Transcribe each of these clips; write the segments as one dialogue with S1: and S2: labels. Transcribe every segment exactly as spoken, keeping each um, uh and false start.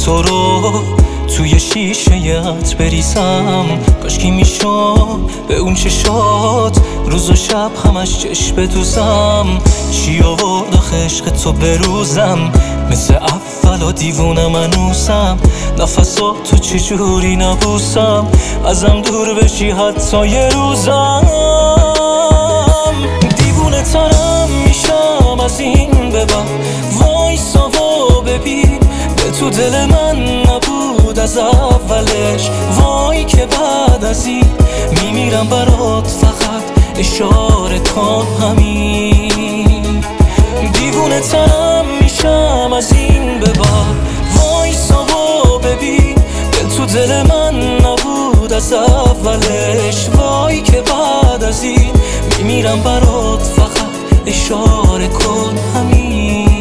S1: تو رو توی شیشه‌یت بریزم. کاشکی میشم به اون چشات روز و شب همش چشم بدوزم. چی آورد آخه عشق تو بروزم، مثل اولا دیوونم هنوزم. نفسا تو چجوری نبوسم، ازم دور بشی حتی یه روزم. دیوونه ترم میشم از این به بعد، وایسا و ببین دل تو دل من نبود از اولش. وای که بعد از این میمیرم برات، فقط اشاره کن همین. دیوونه ترم میشم از این به بعد، وایسا و ببین دل تو دل من نبود از اولش. وای که بعد از این میمیرم برات، فقط اشاره کن همین.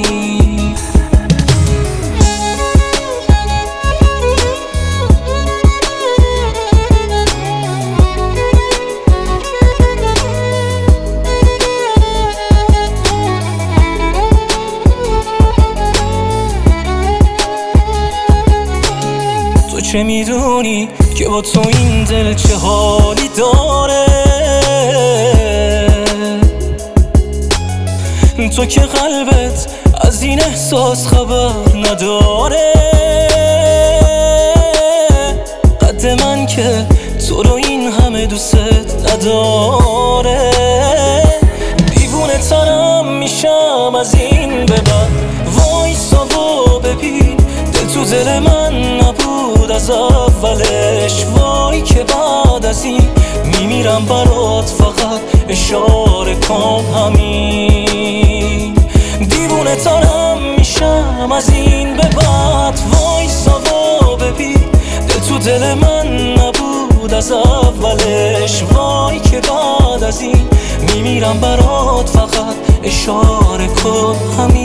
S1: چه میدونی که با تو این دل چه حالی داره؟ تو که قلبت از این احساس خبر نداره. قد من که تو رو این همه دوست نداره. دیوونه ترم میشم از این به بعد، وایسا و ببین دل تو دل من نبود از اولش. وای که بعد از این میمیرم برات، فقط اشاره کن همین. دیوونه ترم میشم از این به بعد، وایسا و ببین دل تو دل من نبود از اولش. وای که بعد از این میمیرم برات، فقط اشاره کن همین.